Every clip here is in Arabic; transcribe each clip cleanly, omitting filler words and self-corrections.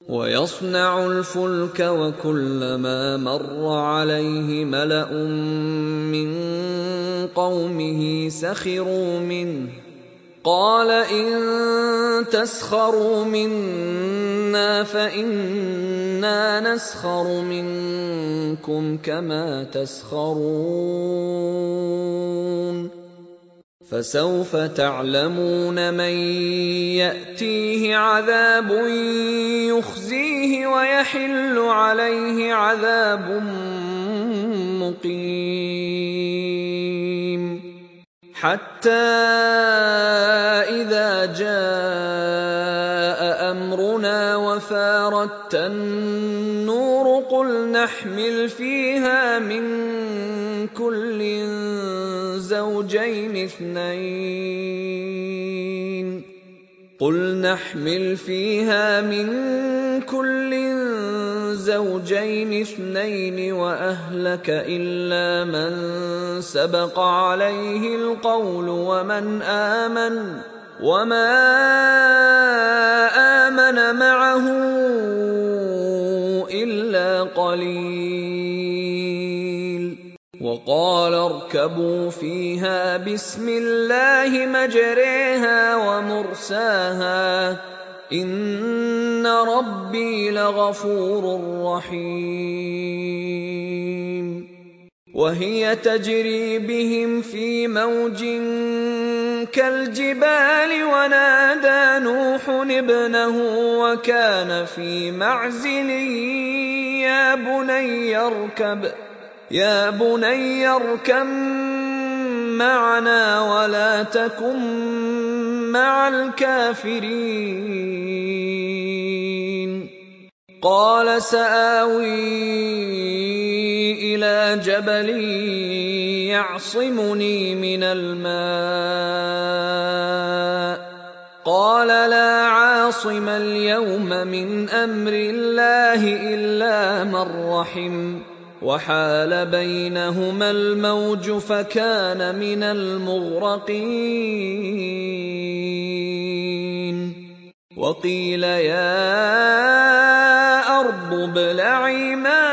ويصنع الفلك وكلما مر عليه ملأ من قومه سخروا منه قال إن تسخروا منا فإنا نسخر منكم كما تسخرون فسوف تعلمون من يأتيه عذاب يخزيه ويحل عليه عذاب مقيم حتى إذا جاء أمرنا وفارت النور قل نحمل فيها من كل زوجين اثنين وأهلك إلا من سبق عليه القول وما آمن معه إلا قليل وقال اركبوا فيها بسم الله مجريها ومرساها إن ربي لغفور رحيم وهي تجري بهم في موج كالجبال ونادى نوح ابنه وكان في معزل يا بني اركب معنا ولا تكن مع الكافرين قال سآوي إلى جبل يعصمني من الماء قال لا عاصم اليوم من أمر الله إلا من رحم وحال بينهما الموج فكان من المغرقين وقيل يا أرض ابلعي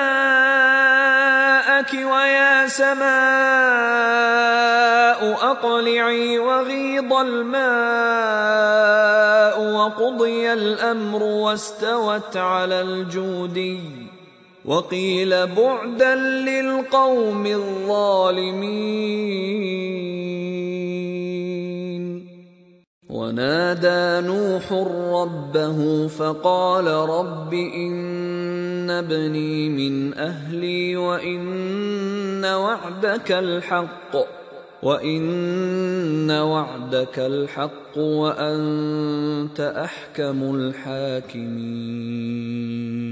ماءك ويا سماء أقلعي وغيض الماء وقضي الأمر واستوت على الجودي وقيل بعدا للقوم الظالمين ونادى نوح ربه فقال رب إن ابني من أهلي وإن وعدك الحق وأنت أحكم الحاكمين